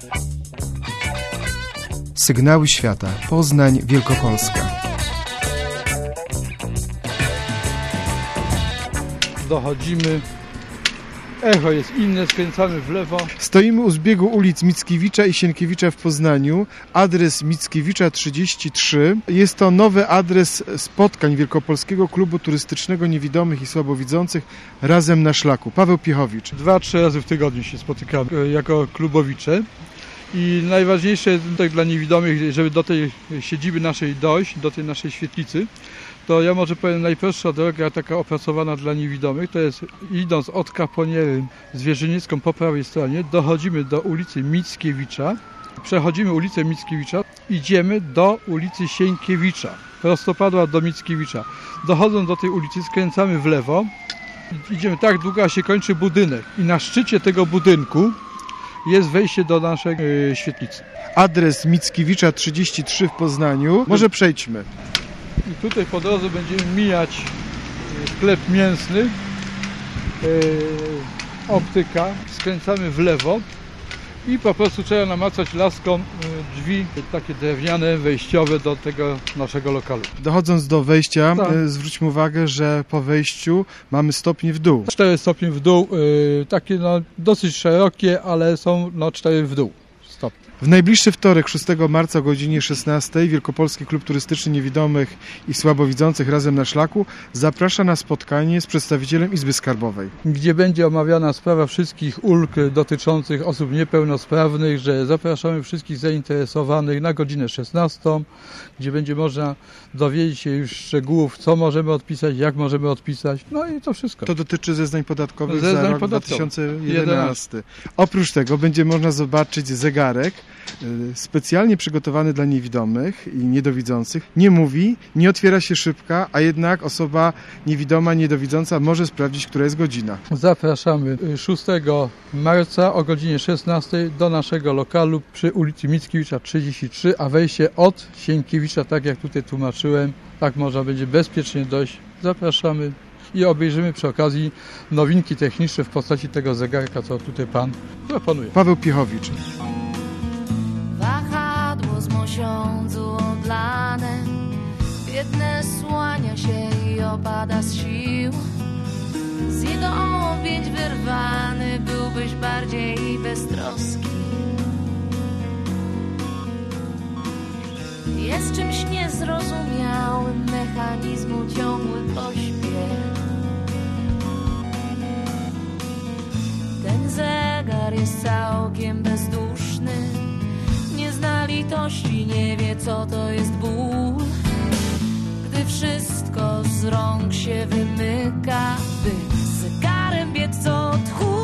Sygnały świata. Poznań, Wielkopolska. Dochodzimy. Echo jest inne, skręcamy w lewo. Stoimy u zbiegu ulic Mickiewicza i Sienkiewicza w Poznaniu. Adres Mickiewicza 33. Jest to nowy adres spotkań Wielkopolskiego Klubu Turystycznego Niewidomych i Słabowidzących Razem na Szlaku. Paweł Piechowicz. 2-3 razy w tygodniu się spotykamy jako klubowicze. I najważniejsze tak dla niewidomych, żeby do tej siedziby naszej dojść, do tej naszej świetlicy, to ja może powiem, najprostsza droga taka opracowana dla niewidomych, to jest idąc od Kaponiery Zwierzyniecką po prawej stronie, dochodzimy do ulicy Mickiewicza, przechodzimy ulicę Mickiewicza, idziemy do ulicy Sienkiewicza, prostopadła do Mickiewicza. Dochodząc do tej ulicy, skręcamy w lewo, idziemy tak długo, aż się kończy budynek i na szczycie tego budynku jest wejście do naszej świetlicy. Adres Mickiewicza 33 w Poznaniu. Może przejdźmy. I tutaj po drodze będziemy mijać sklep mięsny, optyka, skręcamy w lewo i po prostu trzeba namacać laską drzwi takie drewniane, wejściowe do tego naszego lokalu. Dochodząc do wejścia, zwróćmy uwagę, że po wejściu mamy stopnie w dół. 4 stopnie w dół, takie dosyć szerokie, ale są 4 w dół stopnie. W najbliższy wtorek, 6 marca o godzinie 16 Wielkopolski Klub Turystyczny Niewidomych i Słabowidzących Razem na Szlaku zaprasza na spotkanie z przedstawicielem Izby Skarbowej. Gdzie będzie omawiana sprawa wszystkich ulg dotyczących osób niepełnosprawnych, że zapraszamy wszystkich zainteresowanych na godzinę 16, gdzie będzie można dowiedzieć się już szczegółów, co możemy odpisać, jak możemy odpisać, no i to wszystko. To dotyczy zeznań podatkowych za rok 2011. Oprócz tego będzie można zobaczyć zegarek specjalnie przygotowany dla niewidomych i niedowidzących. Nie mówi, nie otwiera się szybka, a jednak osoba niewidoma, niedowidząca może sprawdzić, która jest godzina. Zapraszamy 6 marca o godzinie 16 do naszego lokalu przy ulicy Mickiewicza 33, a wejście od Sienkiewicza, tak jak tutaj tłumaczyłem, tak można będzie bezpiecznie dojść. Zapraszamy i obejrzymy przy okazji nowinki techniczne w postaci tego zegarka, co tutaj Pan proponuje. Paweł Piechowicz. Wahadło z mosiądzu odlane, biedne słania się i opada z sił. Z jego objęć wyrwany byłbyś bardziej beztroski. Jest czymś niezrozumiałym mechanizmu ciągły pośpiech. Ten zegar jest całkiem bezduszny, nie zna litości, nie wie co to jest ból. Gdy wszystko z rąk się wymyka, by zegarem biec co tchu.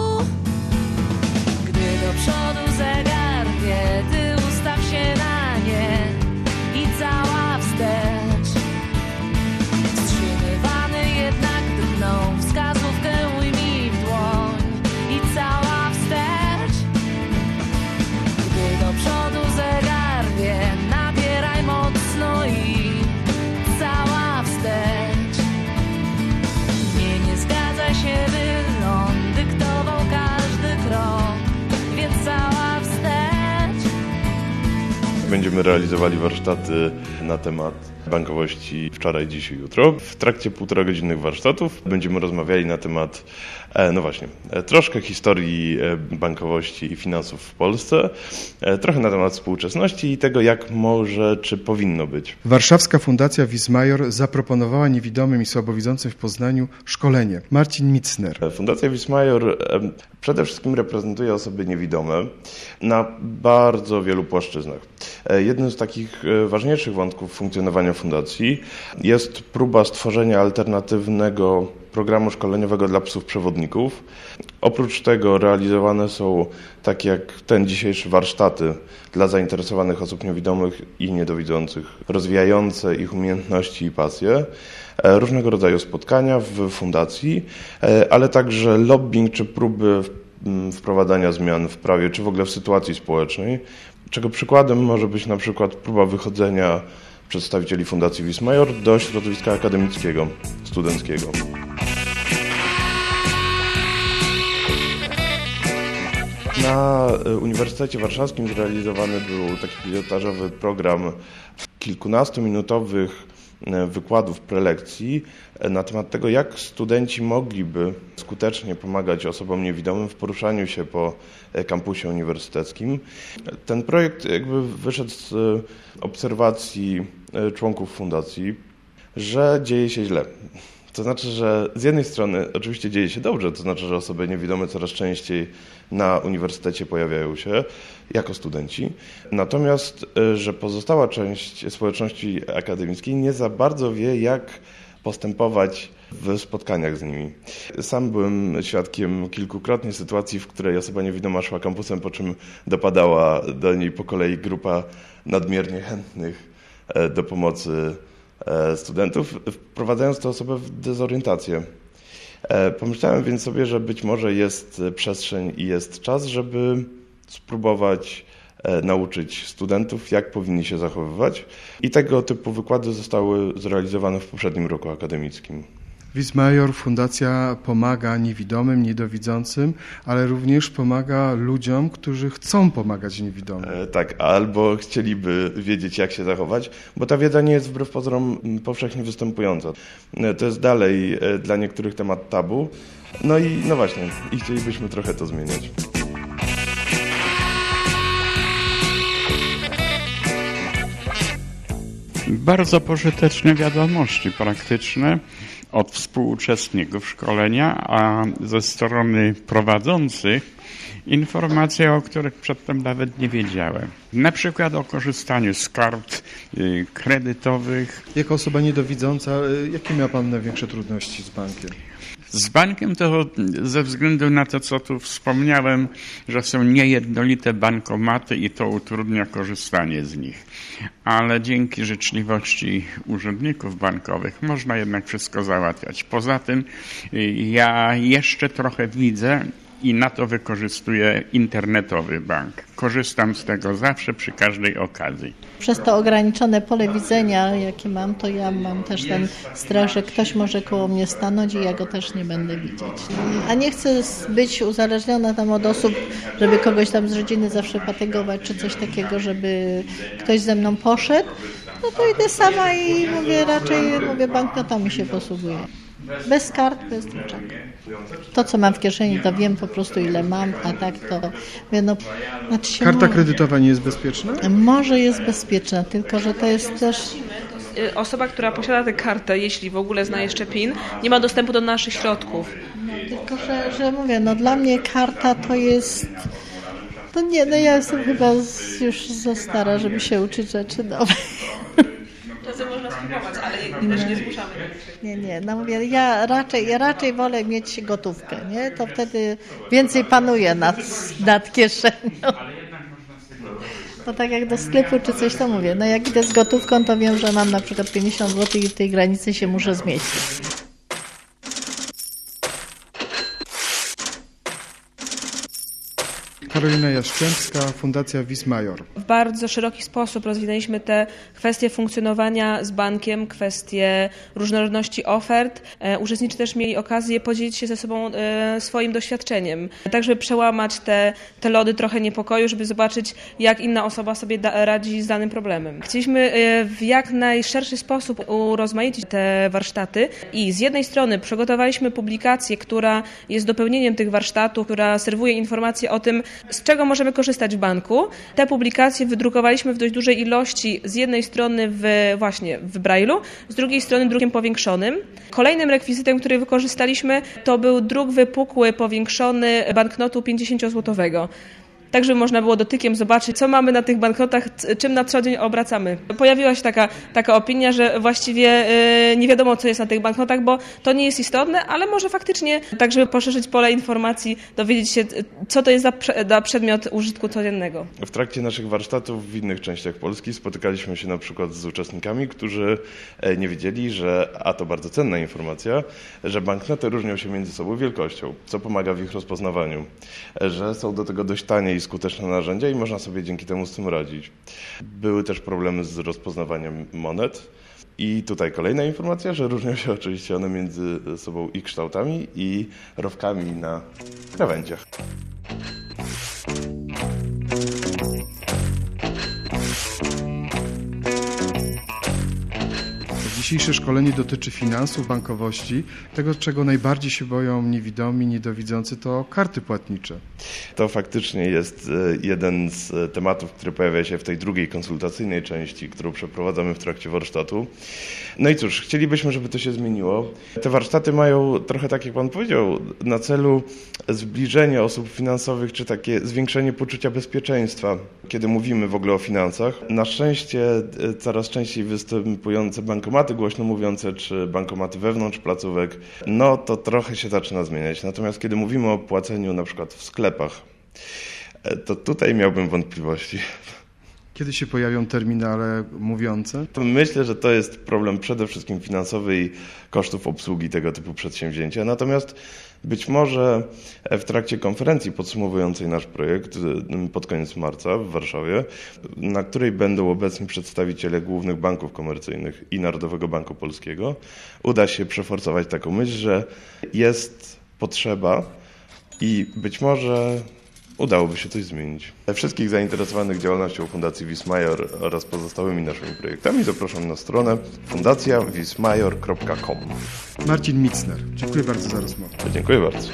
Gdy do przodu zegar wie, ty ustaw się na nie i cała wstecz. Wstrzymywany jednak drgną wskazówkę ujmij w dłoń i cała wstecz. Gdy do przodu zegar wie, nabieraj mocno i cała wstecz. Nie zgadza się, by on dyktował każdy krok, więc cała wstecz. Będziemy realizowali warsztaty na temat bankowości wczoraj, dziś i jutro. W trakcie 1,5-godzinnych warsztatów będziemy rozmawiali na temat, troszkę historii bankowości i finansów w Polsce, trochę na temat współczesności i tego, jak może, czy powinno być. Warszawska Fundacja Wismajor zaproponowała niewidomym i słabowidzącym w Poznaniu szkolenie. Marcin Micner. Fundacja Wismajor przede wszystkim reprezentuje osoby niewidome na bardzo wielu płaszczyznach. Jednym z takich ważniejszych wątków funkcjonowania fundacji jest próba stworzenia alternatywnego programu szkoleniowego dla psów przewodników. Oprócz tego realizowane są, takie jak ten dzisiejszy, warsztaty dla zainteresowanych osób niewidomych i niedowidzących, rozwijające ich umiejętności i pasje, różnego rodzaju spotkania w fundacji, ale także lobbying czy próby wprowadzania zmian w prawie, czy w ogóle w sytuacji społecznej, czego przykładem może być na przykład próba wychodzenia przedstawicieli Fundacji Wismajor do środowiska akademickiego, studenckiego. Na Uniwersytecie Warszawskim zrealizowany był taki pilotażowy program kilkunastominutowych wykładów, prelekcji na temat tego, jak studenci mogliby skutecznie pomagać osobom niewidomym w poruszaniu się po kampusie uniwersyteckim. Ten projekt jakby wyszedł z obserwacji członków fundacji, że dzieje się źle. To znaczy, że z jednej strony oczywiście dzieje się dobrze, to znaczy, że osoby niewidome coraz częściej na uniwersytecie pojawiają się jako studenci, natomiast, że pozostała część społeczności akademickiej nie za bardzo wie, jak postępować w spotkaniach z nimi. Sam byłem świadkiem kilkukrotnie sytuacji, w której osoba niewidoma szła kampusem, po czym dopadała do niej po kolei grupa nadmiernie chętnych do pomocy studentów, wprowadzając tę osobę w dezorientację. Pomyślałem więc sobie, że być może jest przestrzeń i jest czas, żeby spróbować nauczyć studentów, jak powinni się zachowywać. I tego typu wykłady zostały zrealizowane w poprzednim roku akademickim. Vis Maior Fundacja pomaga niewidomym, niedowidzącym, ale również pomaga ludziom, którzy chcą pomagać niewidomym. Tak, albo chcieliby wiedzieć, jak się zachować, bo ta wiedza nie jest wbrew pozorom powszechnie występująca. To jest dalej dla niektórych temat tabu. No właśnie, i chcielibyśmy trochę to zmieniać. Bardzo pożyteczne wiadomości praktyczne od współuczestników szkolenia, a ze strony prowadzących informacje, o których przedtem nawet nie wiedziałem. Na przykład o korzystaniu z kart kredytowych. Jako osoba niedowidząca, jakie miał Pan największe trudności z bankiem? Z bankiem to ze względu na to, co tu wspomniałem, że są niejednolite bankomaty i to utrudnia korzystanie z nich. Ale dzięki życzliwości urzędników bankowych można jednak wszystko załatwiać. Poza tym ja jeszcze trochę widzę i na to wykorzystuję internetowy bank. Korzystam z tego zawsze przy każdej okazji. Przez to ograniczone pole widzenia, jakie mam, to ja mam też ten strach, że ktoś może koło mnie stanąć i ja go też nie będę widzieć. A nie chcę być uzależniona tam od osób, żeby kogoś tam z rodziny zawsze fatygować, czy coś takiego, żeby ktoś ze mną poszedł. No to idę sama i raczej banknotami się posługuję. Bez kart, bez niczego. To, co mam w kieszeni, to wiem po prostu, ile mam, a tak to... Karta kredytowa nie jest bezpieczna? Może jest bezpieczna, tylko że to jest też... Osoba, która posiada tę kartę, jeśli w ogóle zna jeszcze PIN, nie ma dostępu do naszych środków. Tylko, że mówię, dla mnie karta to jest... ja jestem chyba już za stara, żeby się uczyć rzeczy nowe. Czasem można spróbować, ale też nie zmuszamy. Nie, mówię, ja raczej wolę mieć gotówkę, nie? To wtedy więcej panuje nad kieszenią. No tak jak do sklepu czy coś, to mówię, jak idę z gotówką, to wiem, że mam na przykład 50 zł i w tej granicy się muszę zmieścić. Karolina Jaszczębska, Fundacja Vis Maior. W bardzo szeroki sposób rozwinęliśmy te kwestie funkcjonowania z bankiem, kwestie różnorodności ofert. Uczestnicy też mieli okazję podzielić się ze sobą swoim doświadczeniem, tak żeby przełamać te lody trochę niepokoju, żeby zobaczyć, jak inna osoba sobie radzi z danym problemem. Chcieliśmy w jak najszerszy sposób urozmaicić te warsztaty i z jednej strony przygotowaliśmy publikację, która jest dopełnieniem tych warsztatów, która serwuje informacje o tym, z czego możemy korzystać w banku. Te publikacje wydrukowaliśmy w dość dużej ilości, z jednej strony właśnie w Braille'u, z drugiej strony drukiem powiększonym. Kolejnym rekwizytem, który wykorzystaliśmy, to był druk wypukły, powiększony banknotu 50-złotowego. Tak, żeby można było dotykiem zobaczyć, co mamy na tych banknotach, czym na co dzień obracamy. Pojawiła się taka opinia, że właściwie nie wiadomo, co jest na tych banknotach, bo to nie jest istotne, ale może faktycznie, tak żeby poszerzyć pole informacji, dowiedzieć się, co to jest za przedmiot użytku codziennego. W trakcie naszych warsztatów w innych częściach Polski spotykaliśmy się na przykład z uczestnikami, którzy nie wiedzieli, a to bardzo cenna informacja, że banknoty różnią się między sobą wielkością, co pomaga w ich rozpoznawaniu, że są do tego dość tanie i skuteczne narzędzia i można sobie dzięki temu z tym radzić. Były też problemy z rozpoznawaniem monet i tutaj kolejna informacja, że różnią się oczywiście one między sobą i kształtami, i rowkami na krawędziach. Dzisiejsze szkolenie dotyczy finansów, bankowości. Tego, czego najbardziej się boją niewidomi, niedowidzący, to karty płatnicze. To faktycznie jest jeden z tematów, który pojawia się w tej drugiej konsultacyjnej części, którą przeprowadzamy w trakcie warsztatu. No i cóż, chcielibyśmy, żeby to się zmieniło. Te warsztaty mają trochę, tak jak Pan powiedział, na celu zbliżenie osób finansowych, czy takie zwiększenie poczucia bezpieczeństwa, kiedy mówimy w ogóle o finansach. Na szczęście coraz częściej występujące bankomaty głośno mówiące, czy bankomaty wewnątrz placówek, no to trochę się zaczyna zmieniać. Natomiast kiedy mówimy o płaceniu na przykład w sklepach, to tutaj miałbym wątpliwości. Kiedy się pojawią terminale mówiące? To myślę, że to jest problem przede wszystkim finansowy i kosztów obsługi tego typu przedsięwzięcia. Natomiast być może w trakcie konferencji podsumowującej nasz projekt pod koniec marca w Warszawie, na której będą obecni przedstawiciele głównych banków komercyjnych i Narodowego Banku Polskiego, uda się przeforsować taką myśl, że jest potrzeba i być może udałoby się coś zmienić. Wszystkich zainteresowanych działalnością Fundacji Wismajor oraz pozostałymi naszymi projektami zapraszam na stronę fundacjawismajor.com. Marcin Micner, dziękuję bardzo za rozmowę. Dziękuję bardzo.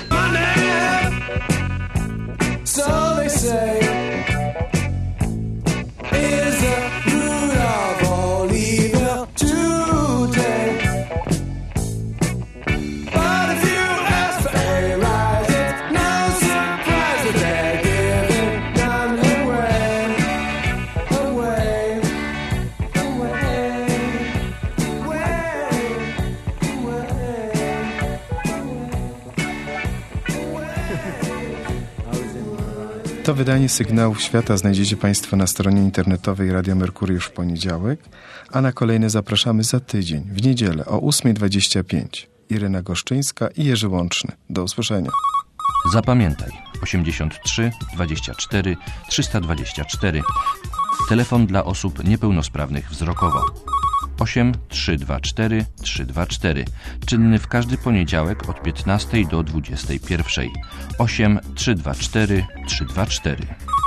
To wydanie Sygnałów Świata znajdziecie Państwo na stronie internetowej Radia Merkury w poniedziałek, a na kolejne zapraszamy za tydzień, w niedzielę o 8:25. Irena Goszczyńska i Jerzy Łączny. Do usłyszenia. Zapamiętaj 83 24 324. Telefon dla osób niepełnosprawnych wzrokowo. 8 324 324. Czynny w każdy poniedziałek od 15 do 21. 8 324 324.